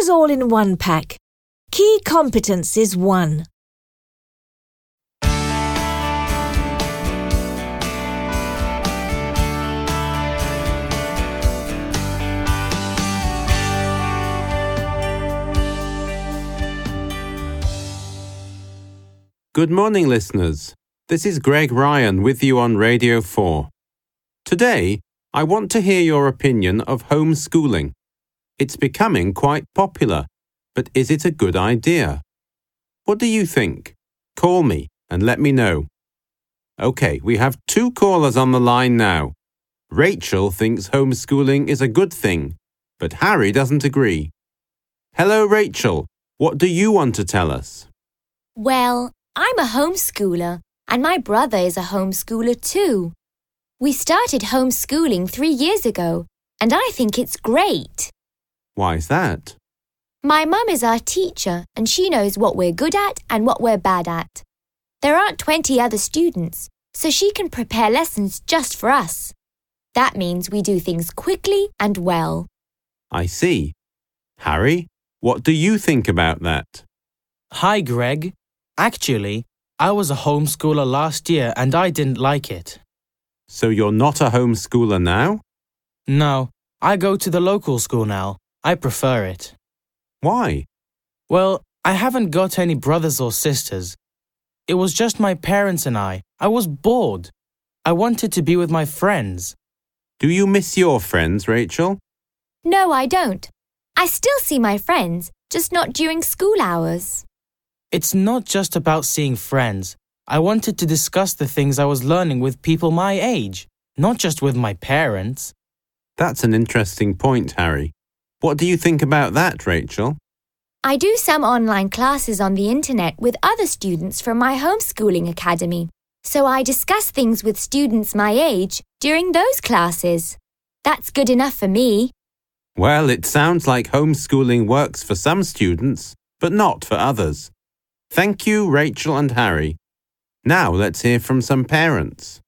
Answers all in one pack. Key competencies 1. Good morning, listeners. This is Greg Ryan with you on Radio 4. Today, I want to hear your opinion of homeschooling. It's becoming quite popular, but is it a good idea? What do you think? Call me and let me know. Okay, we have 2 callers on the line now. Rachel thinks homeschooling is a good thing, but Harry doesn't agree. Hello, Rachel. What do you want to tell us? Well, I'm a homeschooler, and my brother is a homeschooler too. We started homeschooling 3 years ago, and I think it's great. Why's that? My mum is our teacher, and she knows what we're good at and what we're bad at. There aren't 20 other students, so she can prepare lessons just for us. That means we do things quickly and well. I see. Harry, what do you think about that? Hi, Greg. Actually, I was a homeschooler last year and I didn't like it. So you're not a homeschooler now? No, I go to the local school now. I prefer it. Why? Well, I haven't got any brothers or sisters. It was just my parents and I. I was bored. I wanted to be with my friends. Do you miss your friends, Rachel? No, I don't. I still see my friends, just not during school hours. It's not just about seeing friends. I wanted to discuss the things I was learning with people my age, not just with my parents. That's an interesting point, Harry. What do you think about that, Rachel? I do some online classes on the internet with other students from my homeschooling academy, so I discuss things with students my age during those classes. That's good enough for me. Well, it sounds like homeschooling works for some students, but not for others. Thank you, Rachel and Harry. Now let's hear from some parents.